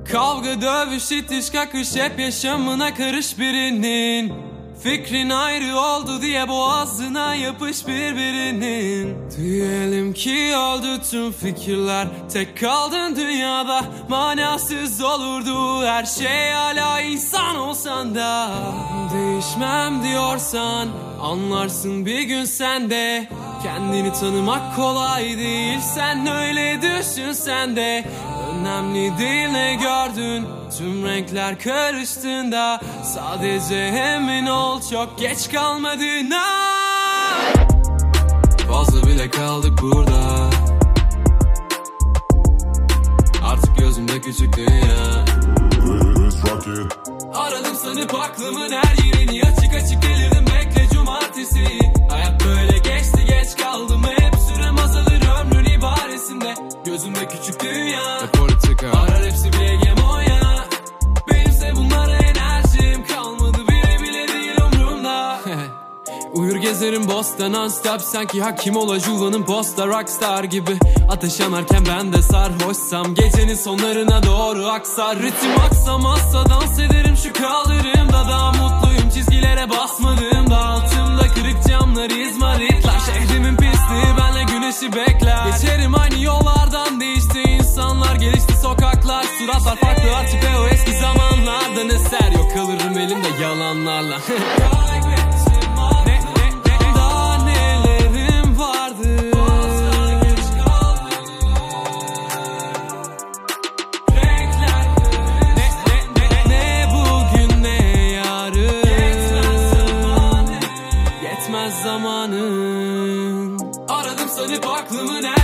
Kavga, dövüş, itiş, kakış hep yaşamına karış birinin. Fikrin ayrı oldu diye boğazına yapış birbirinin. Diyelim ki öldü tüm fikirler, tek kaldın dünyada. Manasız olurdu her şey, hala insan olsan da. Değişmem diyorsan anlarsın bir gün sen de. Kendini tanımak kolay değil, sen öyle düşünsen de. Önemli değil ne gördün, tüm renkler karıştığında. Sadece emin ol çok geç kalmadığına. Fazla bile kaldık burada, artık gözümde küçük dünya. Aradım sanıp aklımın her yerini, açık açık delirdim, bekle cumartesi. Hayat böyle geçti, geç kaldım, hep sürem azalır ömrün ibaresinde. Gözümde küçük dünya, arar hepsi bir hegemonya. Benimse bunlara enerjim kalmadı, bile değil umrumda. Uyur gezerim bosta non stop, sanki hakim ola Juva'nın posta. Rockstar gibi ateş yanarken ben de sarhoşsam, gecenin sonlarına doğru aksar. Ritim aksamazsa dans ederim şu kaldırımda. Daha mutluyum çizgilere basmadığımda. Altımda kırık camlar, izmaritler, şehrimin pisliği benle güneşi bekler. Geçerim aynı yollardan, değişti insanlar, gelişti sokaklar. Suratlar farklı artık ve o eski zamanlardan eser yok, kalırım elimde yalanlarla. Daha nelerim vardı, ne bugün ne yarın. Yetmez zamanın. Aradım sanıp aklımın her